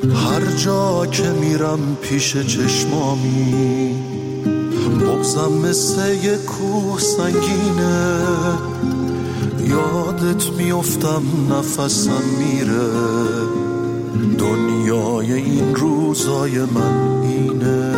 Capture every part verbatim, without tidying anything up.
هر جا که میرم پیش چشمامی بغضم مثل یه کوه سنگینه، یادت میافتم نفسم میره، دنیای این روزای من اینه.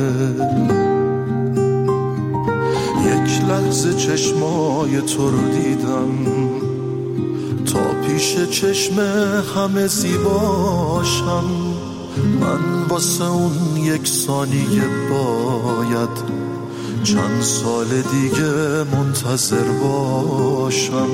یک لحظه چشمای تو رو دیدم تا پیش چشم همه زیباشم، من واسه اون یک ثانیه باید چند سال دیگه منتظر باشم.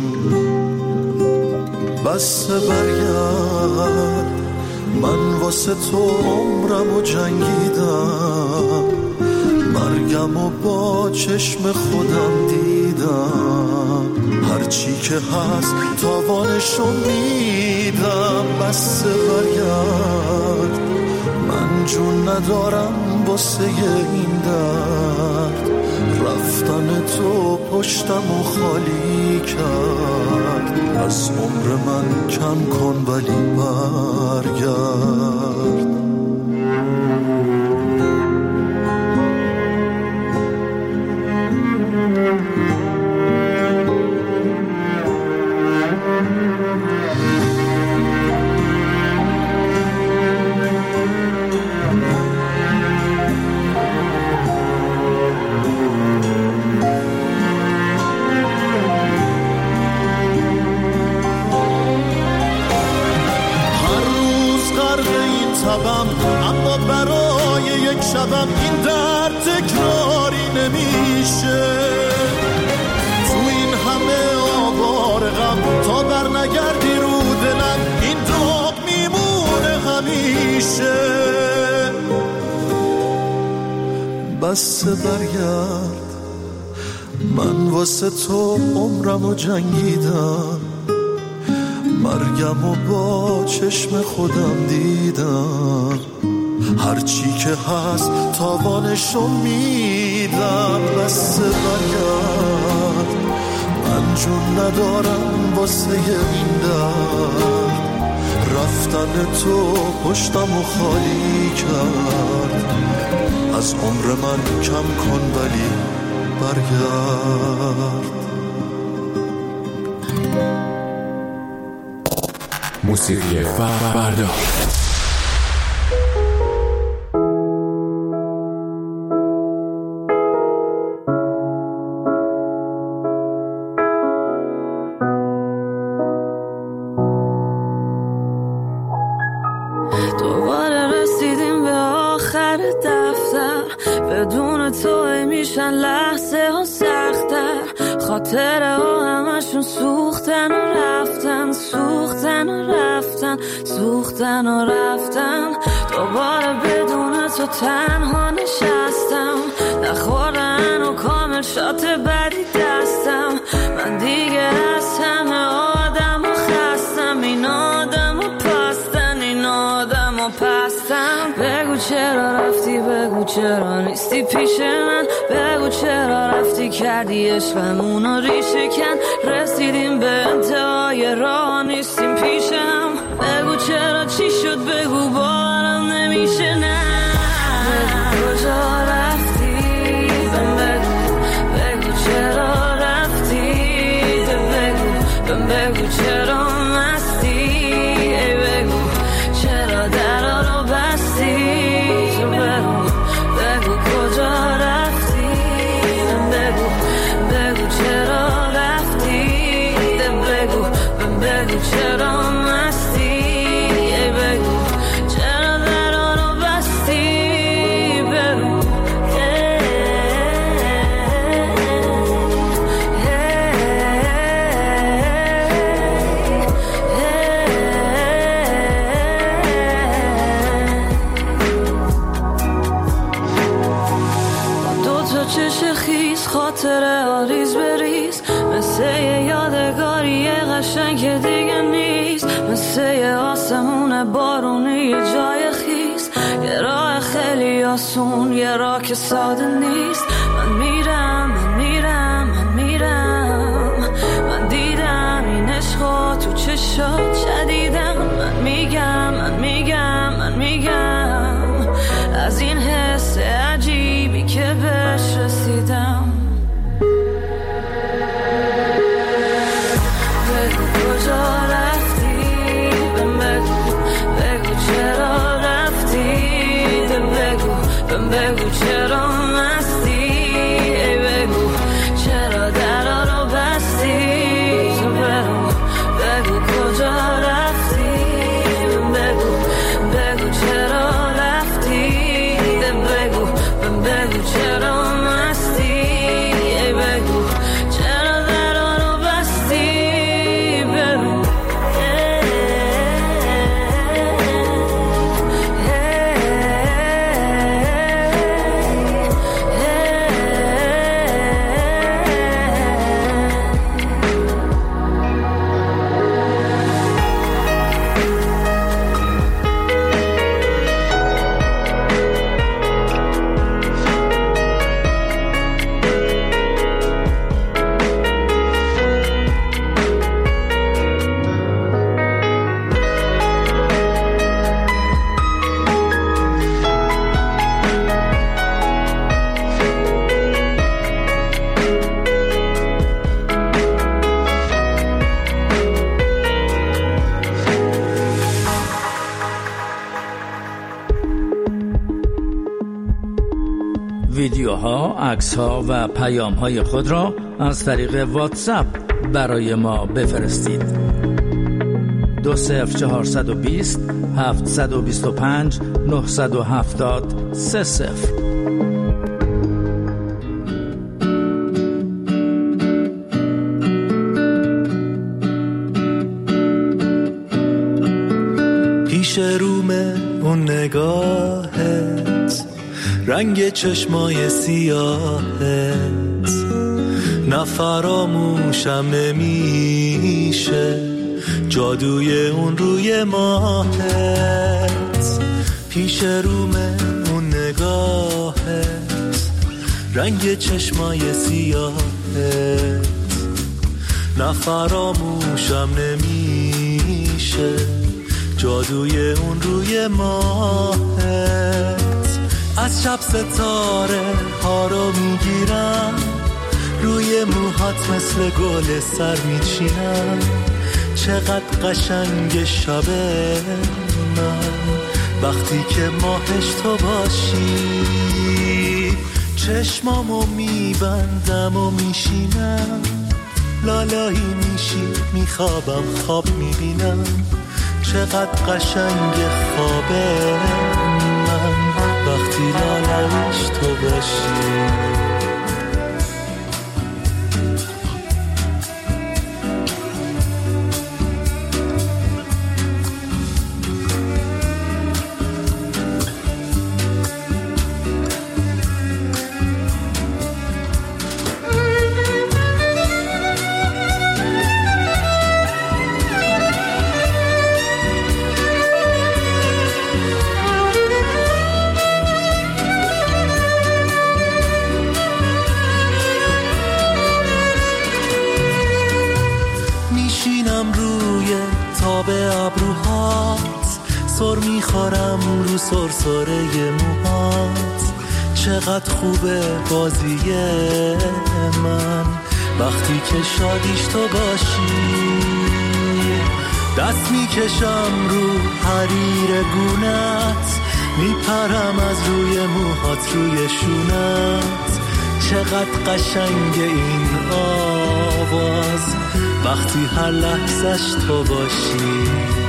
بس برگرد، من واسه تو عمرم و جنگیدم، مرگم و با چشم خودم دیدم، هرچی که هست تاوانشو میدم. بس برگرد، من جون ندارم واسه این درد، رفتن تو پشتم و خالی کرد، از عمر من کم کن ولی برگرد. اما برای یک شبم این درد تکراری نمیشه، تو این همه آوار غم تا بر نگردی رو دلم این داغ میمونه همیشه. بس برگرد، من واسه تو عمرم و جنگیدم، مرگم و با چشم خودم دیدم، هرچی که هست تاوانشو میدم. بس برگرد، من جون ندارم واسه این درد، رفتن تو پشتم و خالی کرد، از عمر من کم کن ولی برگرد. موسیقی فردا. دوباره رسیدیم به آخر دفتر، بدون تو میشن لحظه ها سختر، خاطره ها همشون سوختن و رفتن، سوختن و رفتن، سوختن و رفتن. دوباره بدون تو تنها نشستم، نخوردن و کامل شات بدی دستم، من دیگه از همه آدم و خستم، این آدم و پستن، این آدم و پستم. بگو چرا رفتی، بگو چرا نیستی پیش من، بگو چرا رفتی کردی عشقمونو ریشه کن، رسیدیم به انتهای راه نیستیم پیشم. بگو چرا چی شد، بگو باورم نمیشه، نه بگو کجا رفتی، بگو بگو چرا رفتی، بگو بگو چرا مستی، ای بگو چرا درا رو بستی، تو بگو بگو کجا رفتی، بگو بگو چرا رفتی، بگو بگو چرا مستی، ای بگو چرا درا رو بستی، بگو چش خیز خاطره آریز بریز، مثل یه یادگاری قشنگ که دیگه نیست، مثل یه آسمون بارونی یه جای خیز، یه راه خیلی آسون، یه راه که ساده نیست. من میرم من میرم من میرم، من دیدم این عشقا تو چشات شدیدم، من میگم من میگم ویدیوها، عکس‌ها و پیام‌های خود را از طریق واتساپ برای ما بفرستید. دو صفر چهارصد و بیست هفتصد و بیست و پنج نهصد و هفتاد سه صفر. پیش رومه اون نگاهت، رنگ چشمای سیاهت، نفراموشم نمیشه جادوی اون روی ماهت. پیش رومه اون نگاهت، رنگ چشمای سیاهت، نفراموشم نمیشه جادوی اون روی ماهت. از شب ستاره ها رو میگیرم، روی موهات مثل گل سر میچینم. چقدر قشنگ شب من وقتی که ماهش تو باشی. چشمامو میبندم و میشینم، لالایی میشی میخوابم خواب میبینم. چقدر قشنگ خوابه من وقتی لالایش تو باشی. سر میخورم رو سرسره موهات. چقدر خوبه بازی من وقتی که شادیش تو باشی. دست میکشم رو حریر گونت، میپرم از روی موهات روی شونت. چقدر قشنگ این آواز وقتی هر لحظش تو باشی.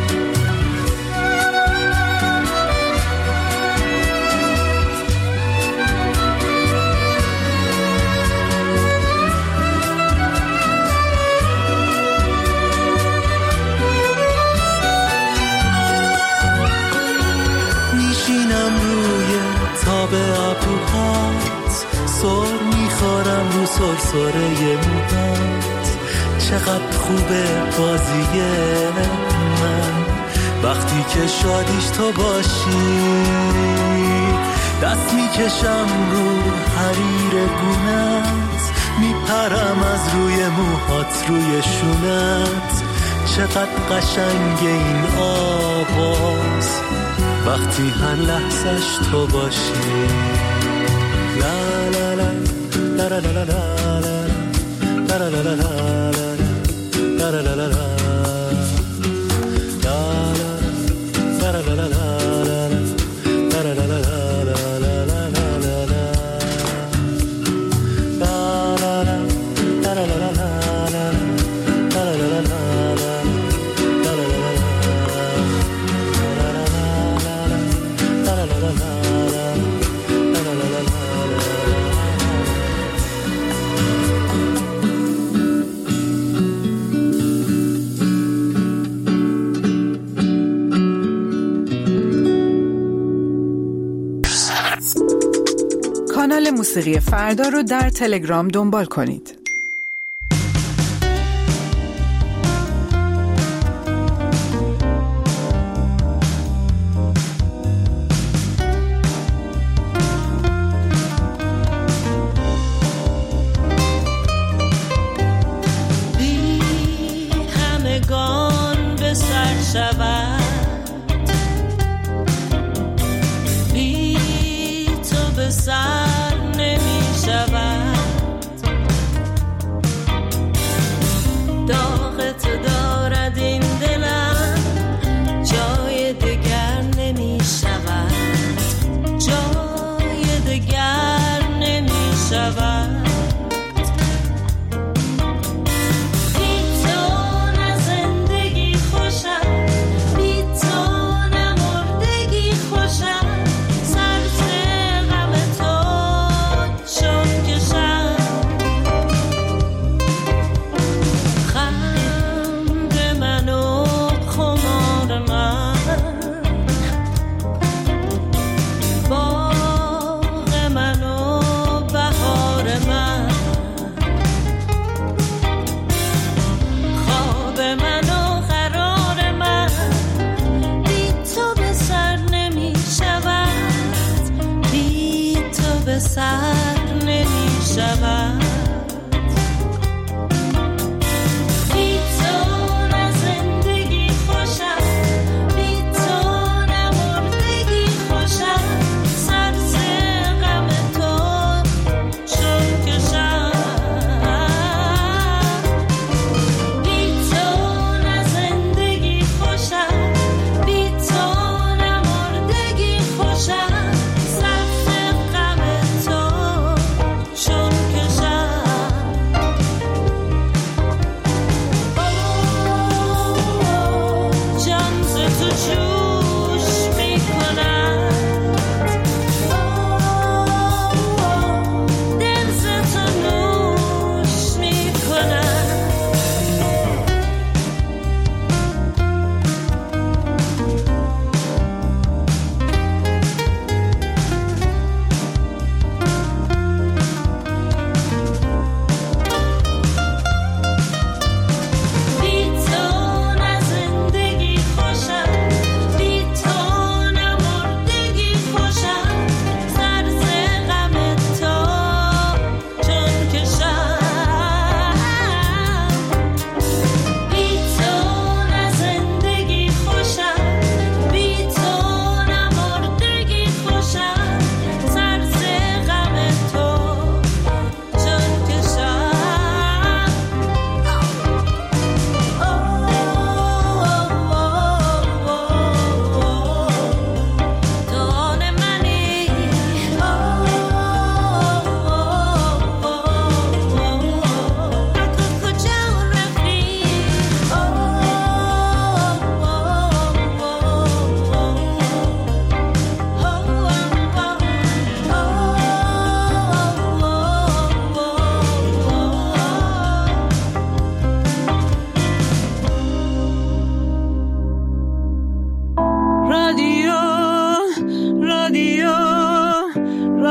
سر میخورم رو سرسره موهات. چقدر خوبه بازی من وقتی که شادیش تو باشی. دست میکشم رو حریر گونت، میپرم از روی موهات روی شونت. چقدر قشنگ این آواز وقتی هر لحظش تو باشی. لا لا لا لا لا لا لا لا لا لا لا لا لا لا لا لا. کانال موسیقی فردا رو در تلگرام دنبال کنید. بی همگان به سر شود، بی تو به سر نمی شود. داغ تو دارد این دلم، جای دگر نمی شود، جای دگر نمی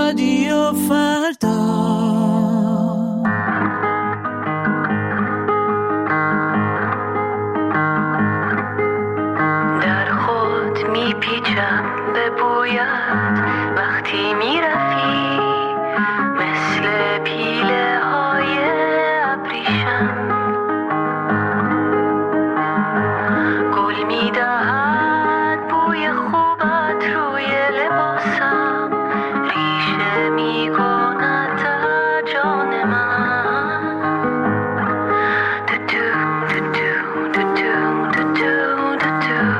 رادیو فردا. در خود میپیچم به بویت وقتی میرفی، مثل پیله های ابریشم گل میدهد بوی خوبت روی لباسم، ریشه میکند در جان من. دو دو دو دو دو دو دو دو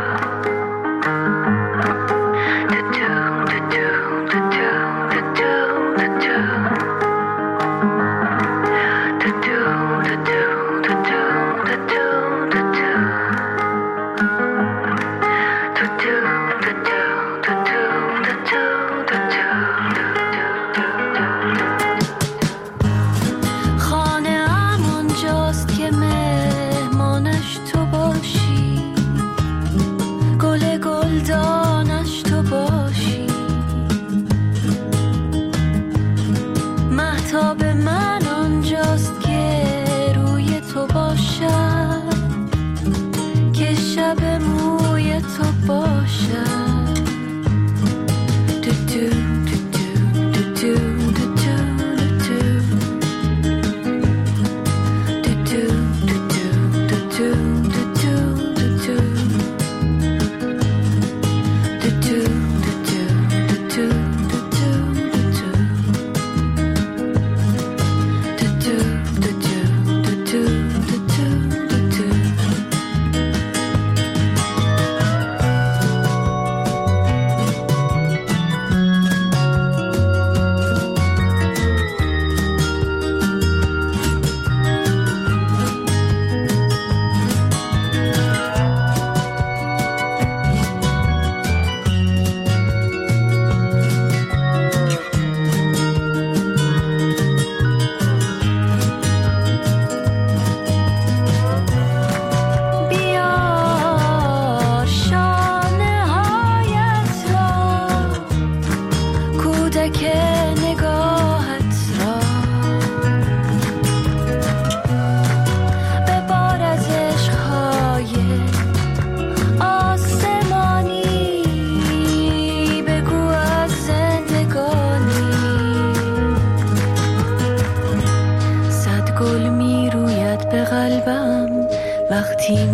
وقتی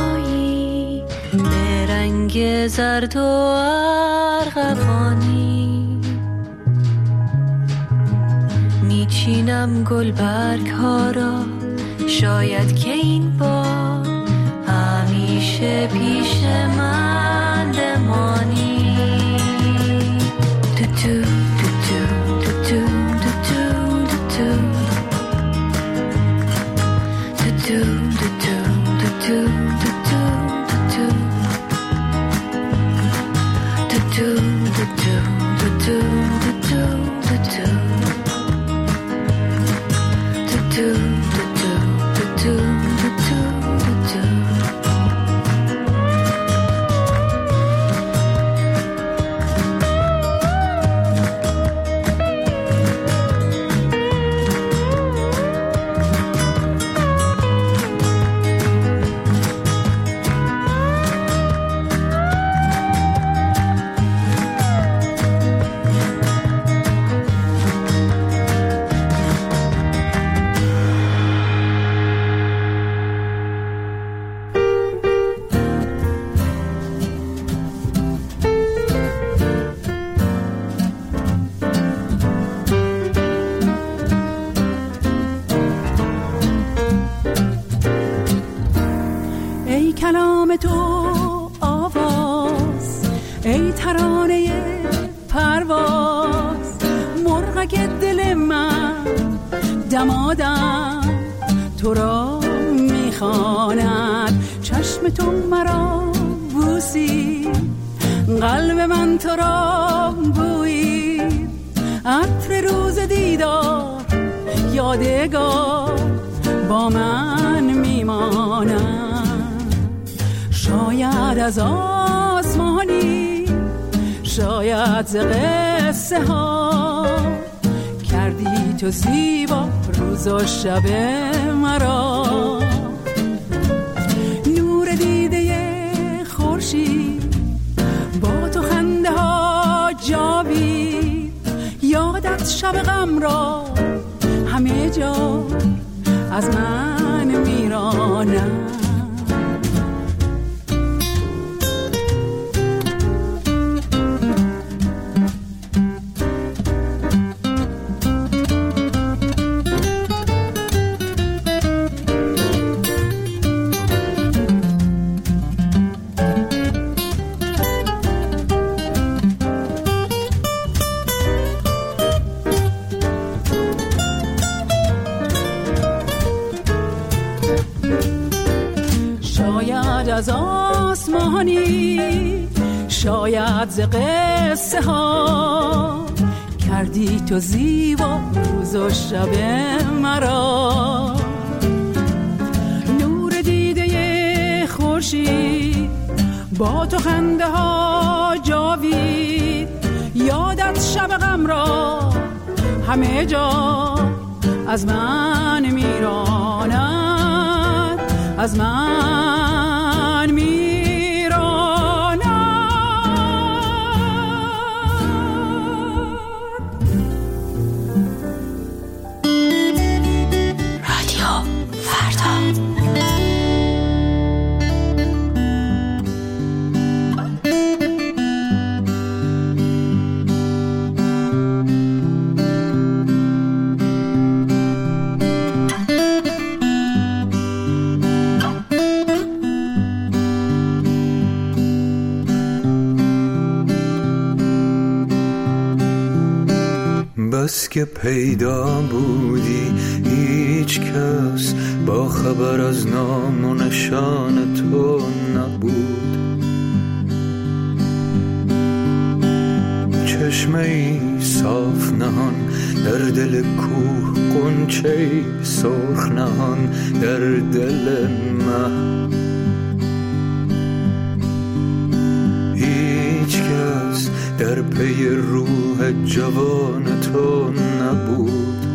میایی به رنگ زرد و ارغوانی، میچینم گل برگ ها را، شاید که این بار همیشه پیش من بمانی. تو تو تو تو تو تو تو تو کلام تو آواز، ای ترانه پرواز، مرغک دل من دمادم تو را میخواند. چشم تو مرا بوسی، قلب من تو را بویی، عطر روز دیدار یادگار با من میماند. شاید از آسمانی شاید ز قصه ها کردی تو زیبا روز و شب مرا. نور دیده خورشید با تو خنده ها جاوید، یادت شب غم را همه جا از من میرانم. از آسمانی شاید ز قصه ها کردی تو زیبا روز و شب مرا. نور دیده خورشید با تو خنده ها جاوید، یادت شب غم را همه جا از من میراند، از من میراند. رادیو فردا. بس که پیدا بودی هیچ کس با خبر از نام و نشان تو نبود. چشمه ای صاف نهان در دل کوه، غنچه ای سرخ نهان در دل مه. هیچ کس در پی روح جوان تو نبود.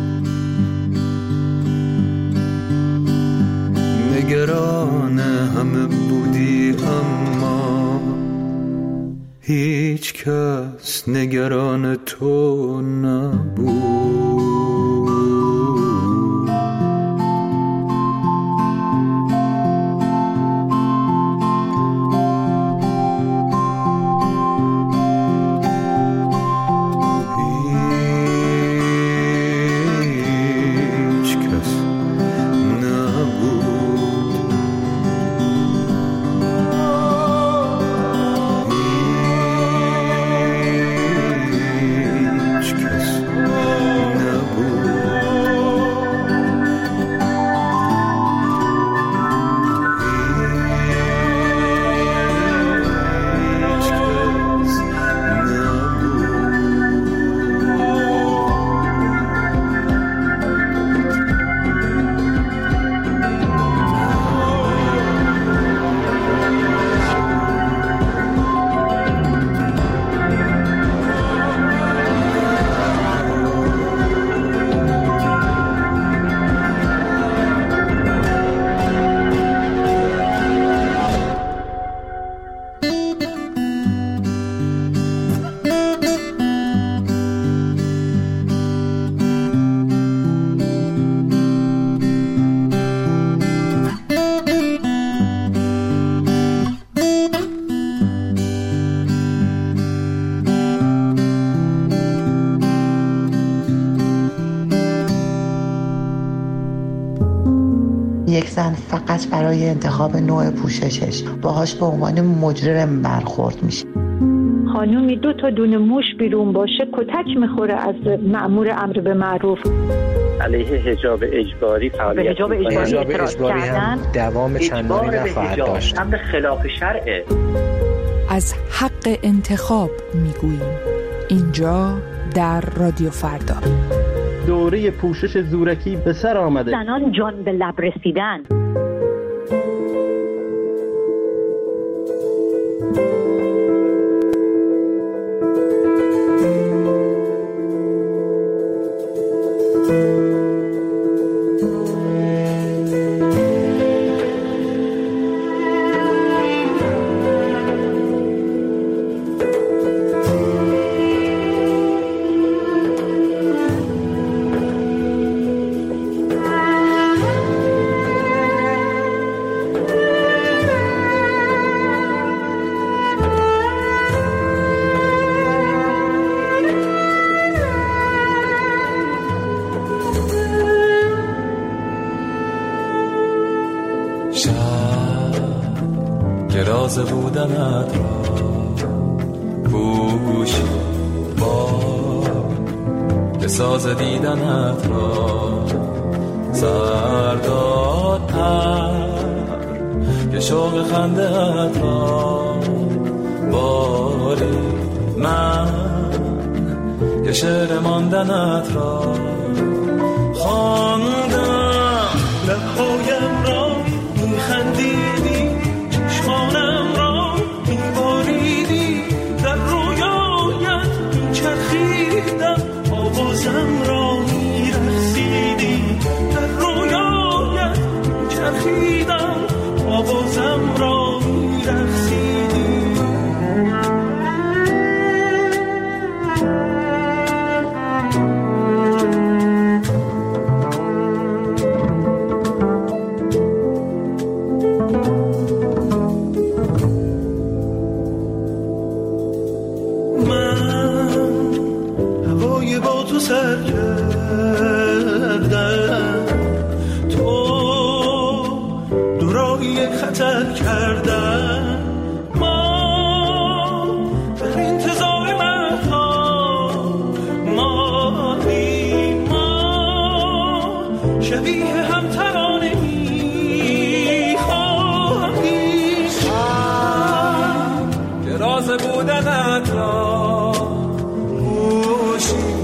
نگران همه بودی اما هیچ کس نگران تو نبود. یک زن فقط برای انتخاب نوع پوششش باهاش به عنوان مجرم برخورد میشه. خانومی دو تا دونه موش بیرون باشه کتک میخوره از مأمور امر به معروف. علیه حجاب اجباری فعالیت حجاب اجباری, حجاب اجباری هم دوام چندانی نخواهد داشت. امر خلاف شرعه. از حق انتخاب میگوییم اینجا در رادیو فردا. دوره پوشش زورکی به سر آمده. زنان جان به لب رسیدن. بودنت را گوشی با که ساز دیدنت را سرداد پر که شوق خنده‌ات را باری من که شعر ماندنت را خواندم لبهایم را میخندیدی چشمانم را میباریدی در رویایت میچرخیدم آوازم را میرقصیدی در رویایت میچرخیدم آوازم را میرقصیدی سر کردم تو دورایی خطر کردم ما در انتظار مردها مادیم ما شبیه هم ترانه می خواهیم که راز بودنت را گوشی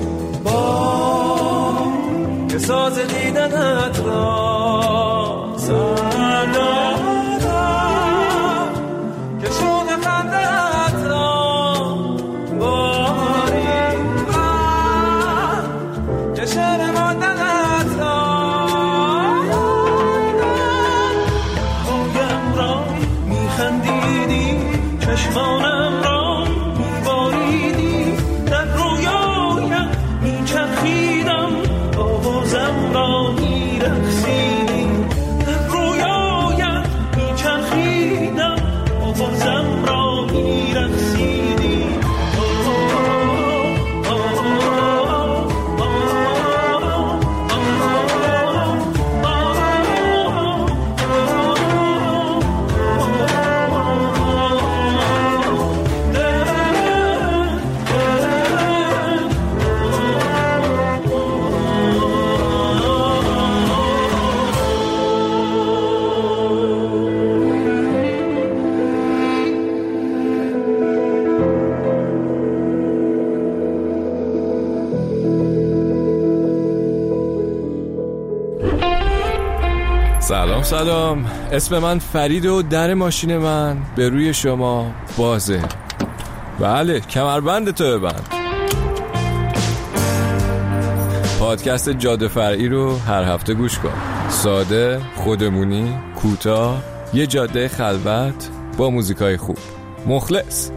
که ساز دیدنت را سردادم که شوق خنده‌ات را باری من که شعر ماندنت را پایم را میخندیدی چشمانم را میباریدی در رویایم میچرخیدم آوازم را میرقصیدی در رویایم میچرخیدم آوازم را میرقصیدی سلام سلام، اسم من فرید و در ماشین من به روی شما بازه. بله، کمربند تو ببند. پادکست جاده فرعی رو هر هفته گوش کن. ساده، خودمونی، کوتاه، یه جاده خلوت با موزیکای خوب. مخلص.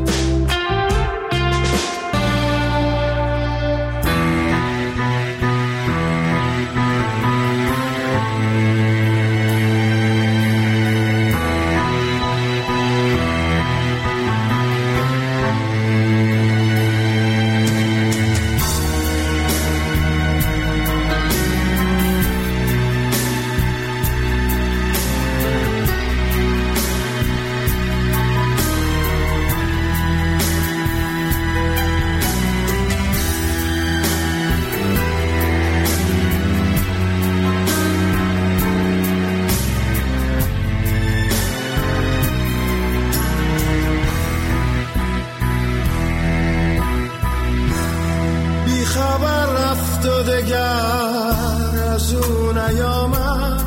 خبر رفت و دگر از اون ایامم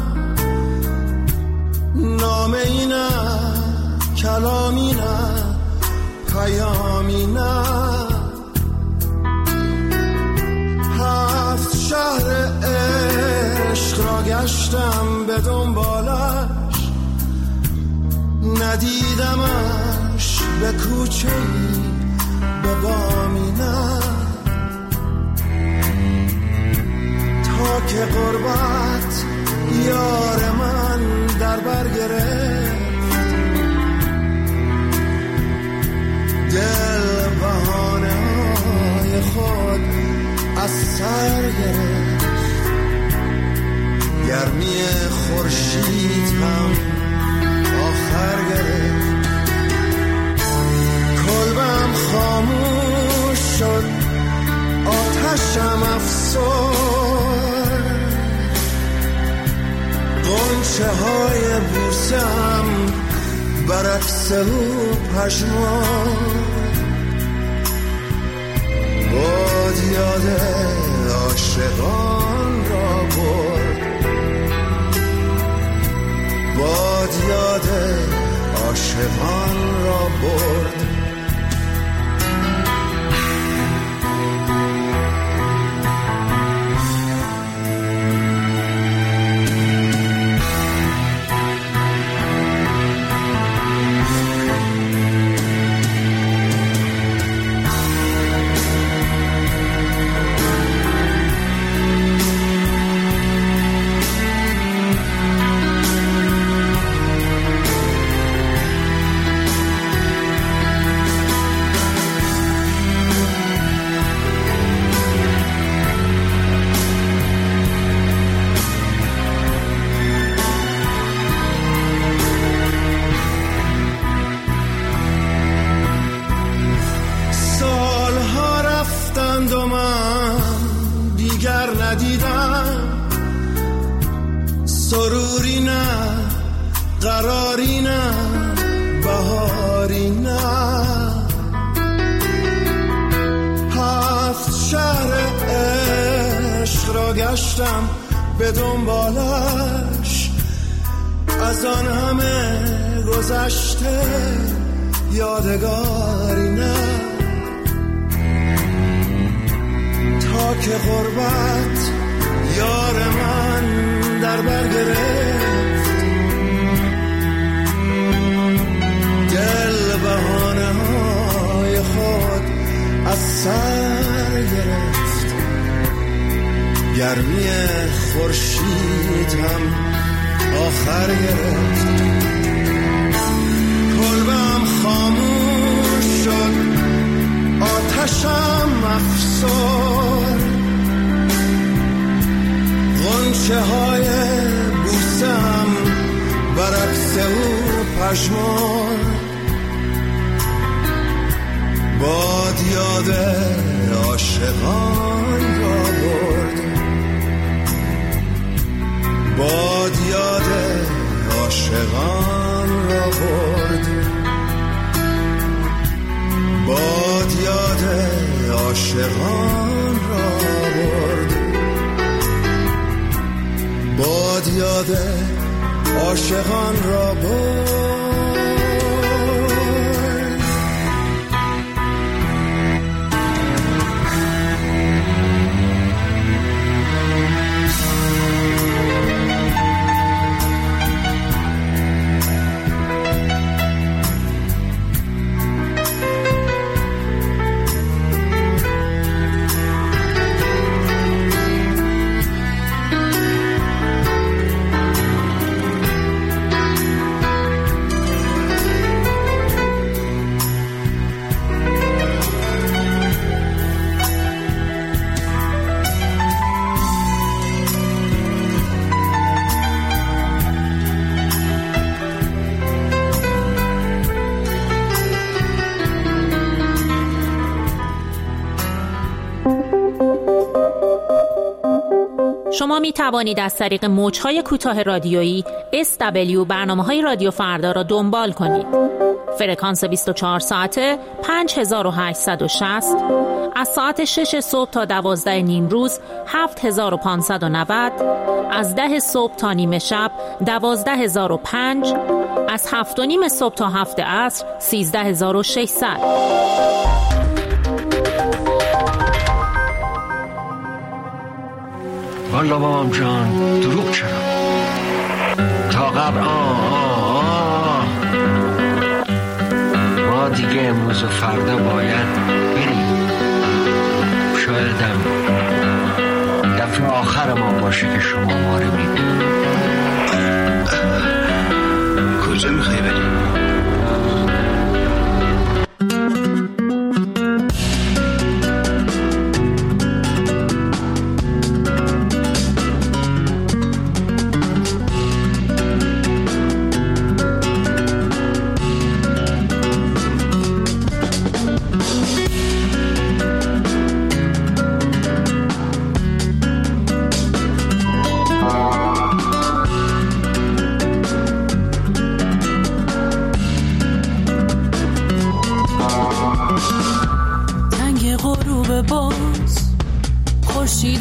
نامه نه کلامی نه پیامی نه هفت شهر عشق را گشتم به دنبالش ندیدمش به کوچه‌ای به بامی نه تا که غربت یار من در بر گرفت دل بهانه های خود از سر گرفت گرمی خورشید هم آخر گرفت غنچه های بوسم برعکس او پشمان باد یاد عاشقان را برد باد یاد عاشقان را برد سروری نه قراری نه بهاری نه هفت شهر عشق را گشتم به دنبالش از آن همه گذشته یادگاری نه تا که غربت یار من در بر گرفت دل بهانه های خود از سر گرفت گرمی خورشید هم آخر گرفت کلبم خاموش شد آتشم افسرد غنچه های بوسم برعکس او پشمان باد یاد عاشقان را برد باد یاد عاشقان را برد باد یاد عاشقان را برد باد یاد عاشقان را برد شما می توانید از طریق موج‌های کوتاه رادیویی اس دبلیو برنامه‌های رادیو فردا را دنبال کنید. فرکانس بیست و چهار ساعته پنج هزار و هشتصد و شصت، از ساعت شش صبح تا دوازده نیم روز هفت هزار و پانصد و نود، از ده صبح تا نیمه شب دوازده هزار و پنج، از هفت و نیم صبح تا هفت عصر سیزده هزار و ششصد. والا بابام جان دروغ چرا تا قبل آه آه آه ما دیگه امروز و فردا باید بریم شایدم دفعه آخر ما باشه که شما ما رو میبینید. کجا میخوای بریم؟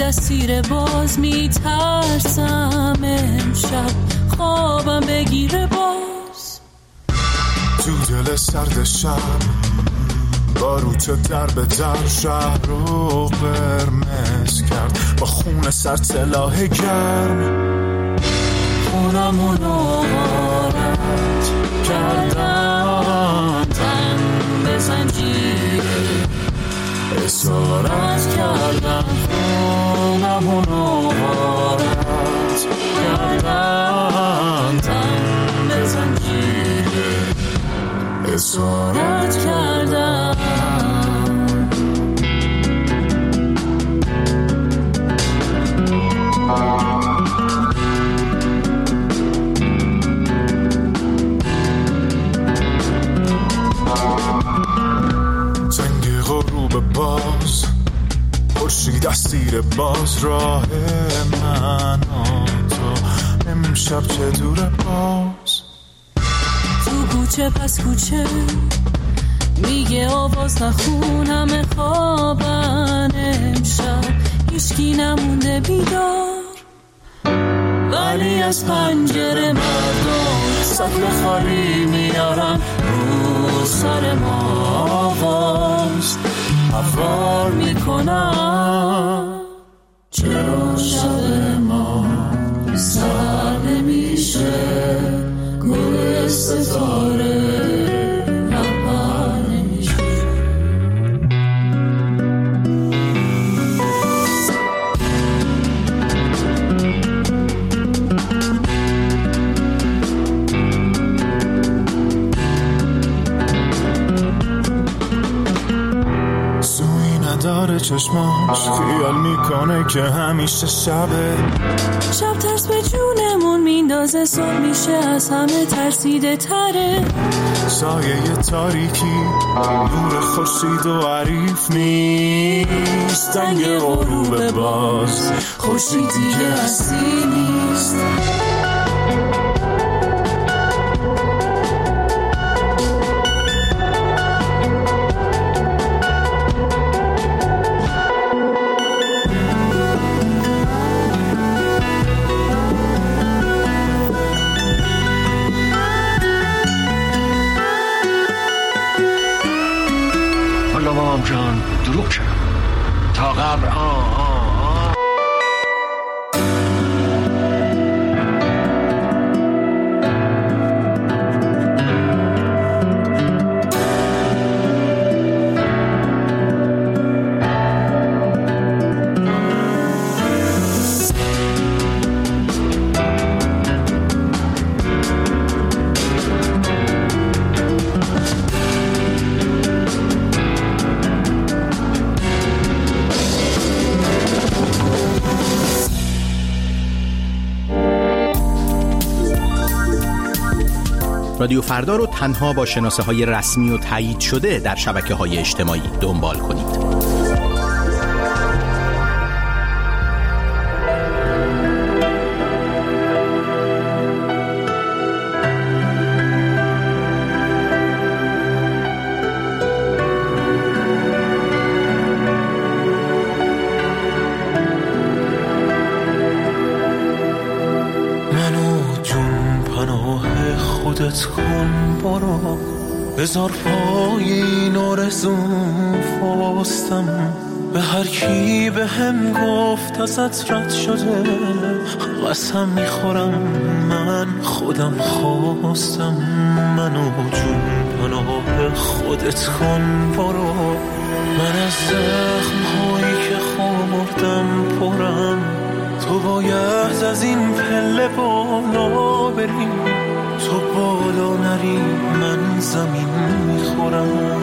اسیر باز میترسم امشب خوابم بگیره باز. تو دل سرد شب باروت در به در شهر رو قرمز کرد با خون سر سلاح گرم. خونمونو غارت کردن تن به زنجیره اسارت کردن. خونمونو غارت کردن تن به زنجیره اسارت کردن. زنگ غروب باز خورشید اسیر باز راه من و تو امشب چه دوره باز. تو کوچه پس کوچه میگه آواز نخون همه خوابن امشب هیچکی نمونده بیدار. ولی از پنجره مردم سطل خالی میارن رو سر ما آواز حوار میکنن. چرا شب ما سر نمیشه گل ستاره نبر نمیشه. سوی نداره چشماش خیال میکنه که همیشه شبه. شب ترس به جونمون میندازه صبح میشه از همه ترسیده تره. سایه تاریکی نور خورشید و عریف نیست. دنگ غروب باز خورشید دیگه هستی نیست. جان دروغ شد تا قبر آه آه آه. رادیو فردا رو تنها با شناسه های رسمی و تایید شده در شبکه های اجتماعی دنبال کنید. خودت کن برو بذار پای این آرزوم فاستم. به هر کی به هم گفت ازت رد شده قسم میخورم من خودم خواستم. منو جون پناه خودت کن برو. من از زخم‌هایی که خوردم پرم. تو باید از این پله بالا بری. تو بالا نری من زمین میخورم.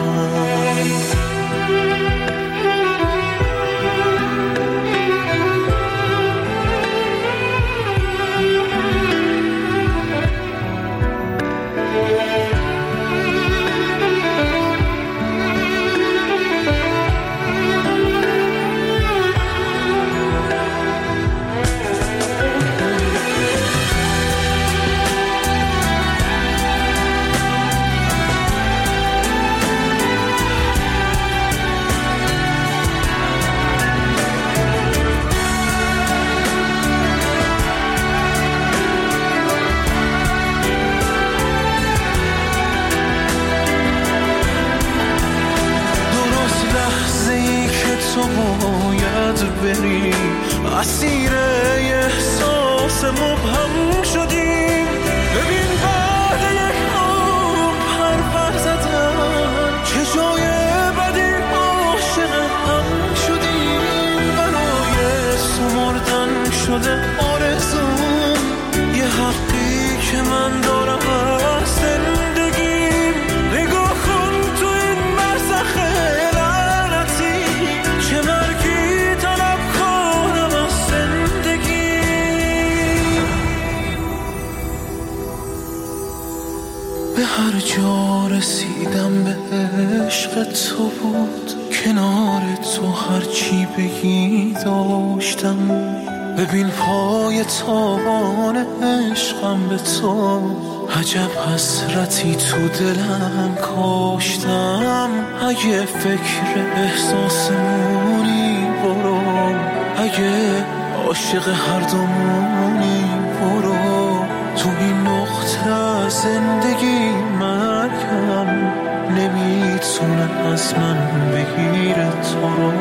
اسیر احساس مبهم شدیم. ببین بعد یک عمر پر پر زدن چه جای بدی عاشق هم شدیم. برای سمردن شده آرزوم، یه حقی که من دارم از زندگیم. نگاه کن تو این برزخ لعنتی، چه مرگی طلب کنم از زندگی. به هر جا رسیدم به عشق تو بود، کنار تو هرچی بگی داشتم. ببین پای تابان عشقم به تو، عجب حسرتی تو دلم کاشتم. اگه فکر احساسمونی برو، اگه عاشق هر دومونی برو. تو این نقطه زندگی مرگم نمیتونه از من بگیره تو رو.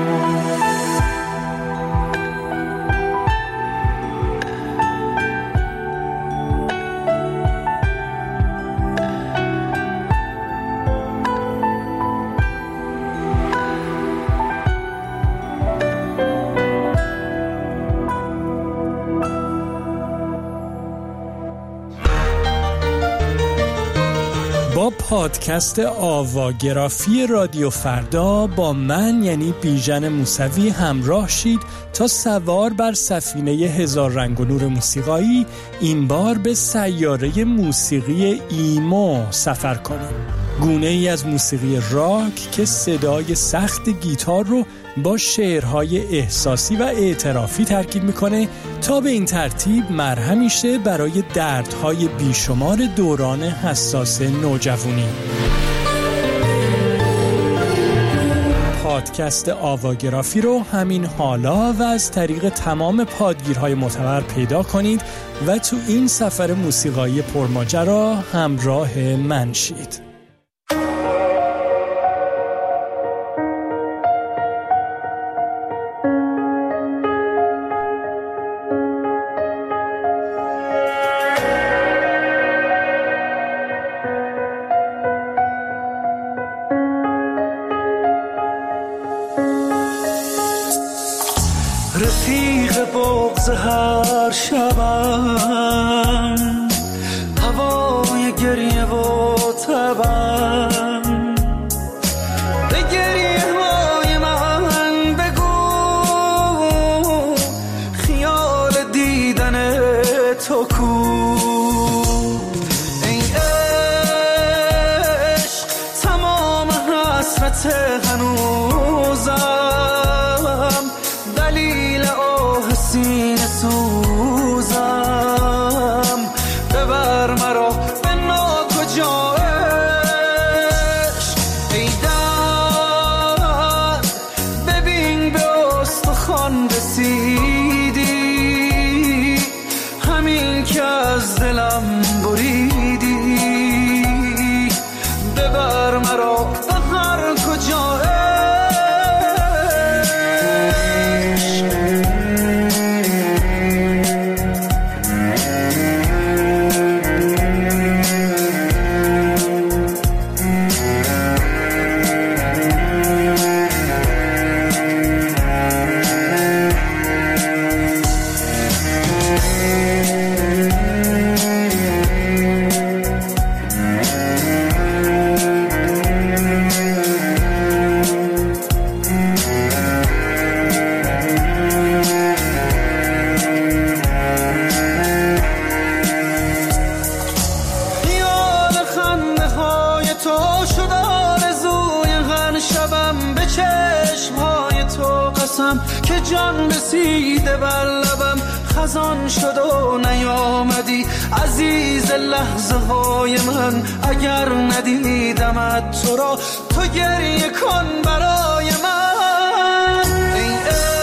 با پادکست آواگرافی رادیو فردا با من یعنی بیژن موسوی همراه شید تا سوار بر سفینه هزار رنگ و نور موسیقایی این بار به سیاره موسیقی ایمو سفر کنیم. گونه ای از موسیقی راک که صدای سخت گیتار رو با شعرهای احساسی و اعترافی ترکیب میکنه تا به این ترتیب مرهمی شه برای دردهای بیشمار دوران حساس نوجوانی. پادکست آواگرافی رو همین حالا و از طریق تمام پادگیرهای معتبر پیدا کنید و تو این سفر موسیقایی پرماجرا همراه من شید. رفیق بغض هر شبم، هوای گریه و تبم. به گریه های من بگو خیال دیدن تو کو. ای عشق تمام حسرت هنوزم، دلیل آه سینه سوزم. ببر مرا به ناکجا عشق، ای درد ببین به استخوان رسیدی، همین که از دلم بریدی. ببر مرا به هر کجا که جان رسیده بر لبم، خزان شد و نیامدی عزیز لحظه های من. اگر ندیدمت تو را تو گریه کن برای من. ای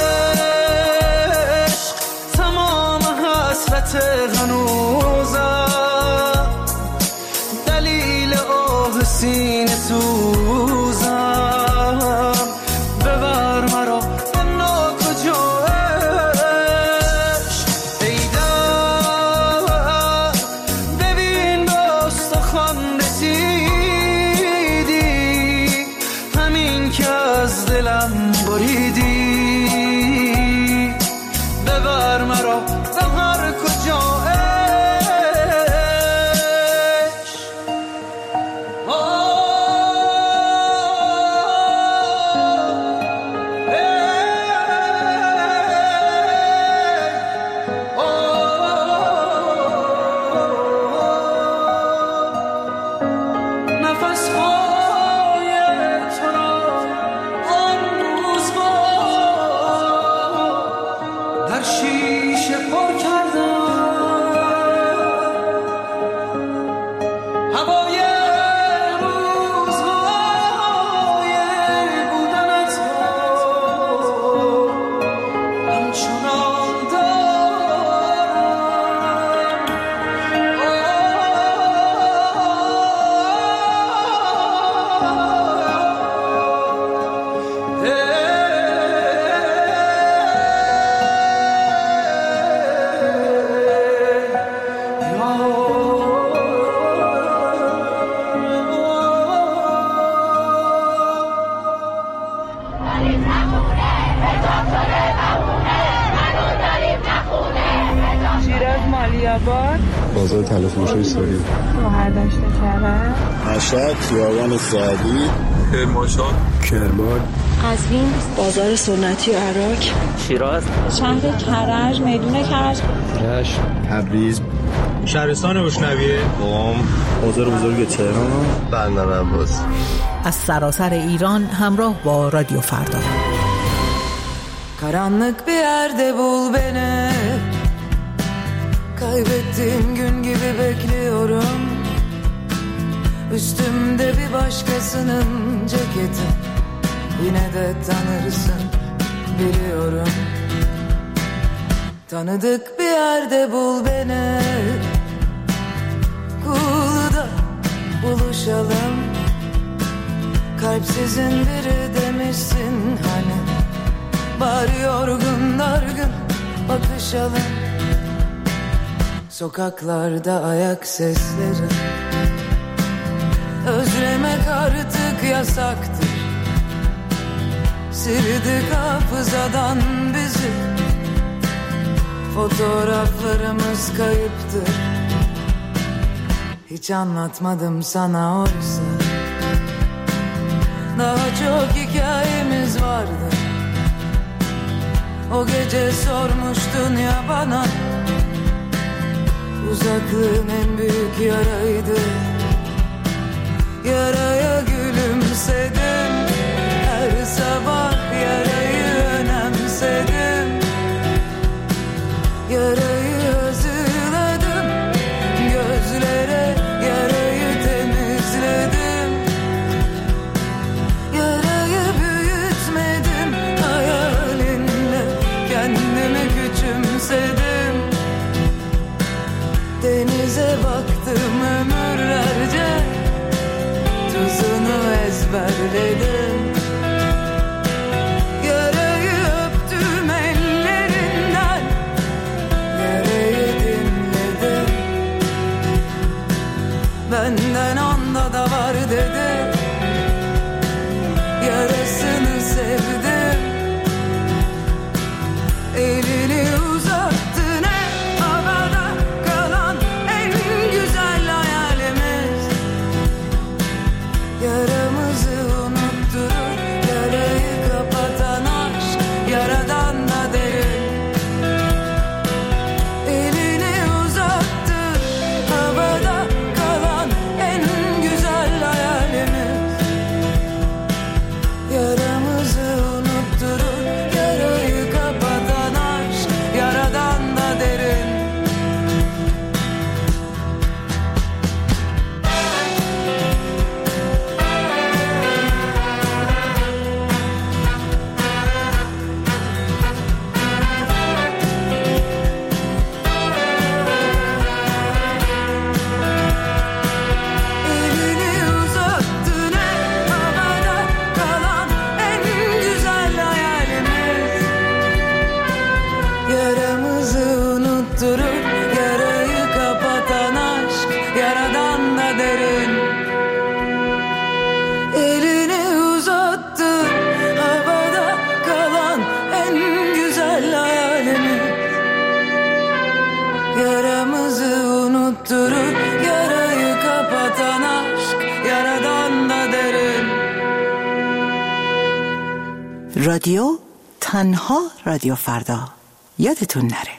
عشق تمام حسرت هنوزم، دلیل آه سینه سوزم. ببر مرا به ناکجا عشق. خیابان، بازار طلافروشی ساری، شهرداشت کرد، مشهد، خیابان سعدی، کرمانشاه، کرمان، قزوین، بازار سنتی عراق، شیراز، شهر کرج، میدون کرج، رشت، تبریز، شهرستان گشنویه، قم، بازار بزرگ تهران، بندرعباس. از سراسر ایران همراه با رادیو فردا. Karanlık bir yerde bul beni, kaybettiğim gün gibi bekliyorum. Üstümde bir başkasının ceketi, yine de tanırsın biliyorum. Tanıdık bir yerde bul beni, Kulu'da buluşalım. Kalpsizin biri demişsin hani, bari yorgun dargın bakışalım. Sokaklarda ayak sesleri, özlemek artık yasaktır. Sildik hafızadan bizi, fotoğraflarımız kayıptır. Hiç anlatmadım sana oysa, daha çok hikayemiz vardı. O gece sormuştun ya bana, uzaklığın en büyük yaraydı. Yaraya gülümsedim, her sabah yarayı önemsedim. Yarayı hazırladım, gözlere yarayı temizledim. Yarayı büyütmedim, hayalinle kendimi küçümsedim. Denize baktım ömürlerce, tuzunu ezberledim. Yarayı öptüm ellerinden, yarayı dinledim. Benden onda da var dedi, yarasını sevdim. Elini uzattı ne havada kalan en güzel hayalimiz. Yaramızı unutturur, yarayı kapatan aşk, yaradan da derin. Elini uzattı havada kalan en güzel hayalimiz. Yaramızı unutturur, yarayı kapatan aşk, yaradan da derin. Elini uzattı ne havada kalan en güzel hayalimiz. Yaramızı unutturur, yarayı kapatan aşk, yaradan da derin. Elini uzattı havada kalan en güzel hayalimiz. Yaramızı unutturur, yarayı kapatan aşk, yaradan da derin. رادیو تنها رادیو فردا. یادتون نره.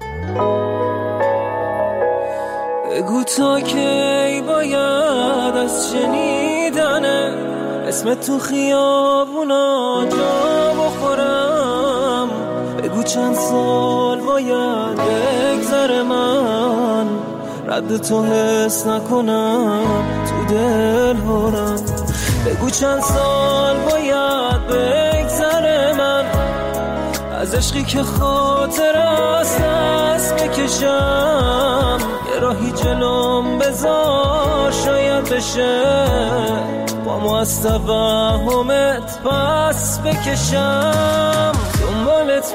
بگو تا کی باید از شنیدنه اسم تو خیابونا جا بخورم. بگو چند سال باید بگذره من رد تو حس نکنم تو دل هرم. بگو چند سال باید بگذره من از عشقی که خاطر است دست بکشم. یه راهی جلوم بذار شاید بشه با ما از توهمت پس بکشم. دنبالت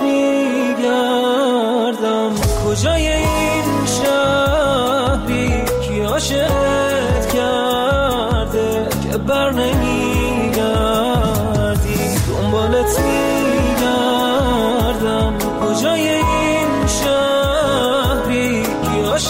میگردم کجای این شهری کی عاشقت کرده که بر نمیگردی. دنبالت میگردم کجای این شهری کی عاشقت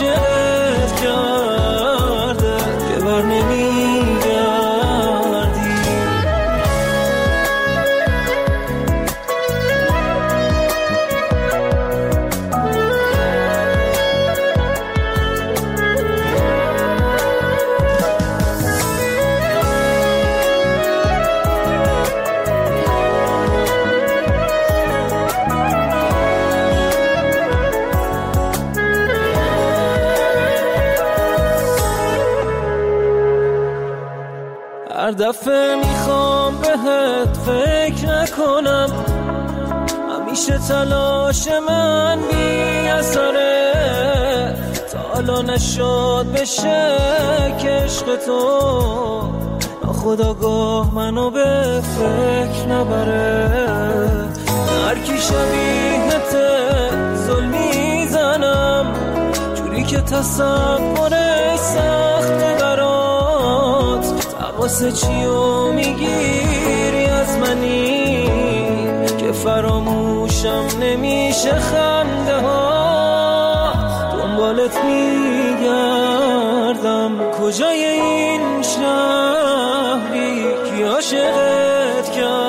دفعه میخوام بهت فکر نکنم، همیشه تلاش من بی اثره، تا حالا نشد بشه که عشق تو ناخودآگاه منو به فکر نبره. هر کی شبیهته ظلمی زنم، جوری که تصورش سخته برات، واسه چیو میگیری از منی که فراموشم نمیشه خنده ها، دنبالت میگردم کجای این شهری که عاشقت کرد.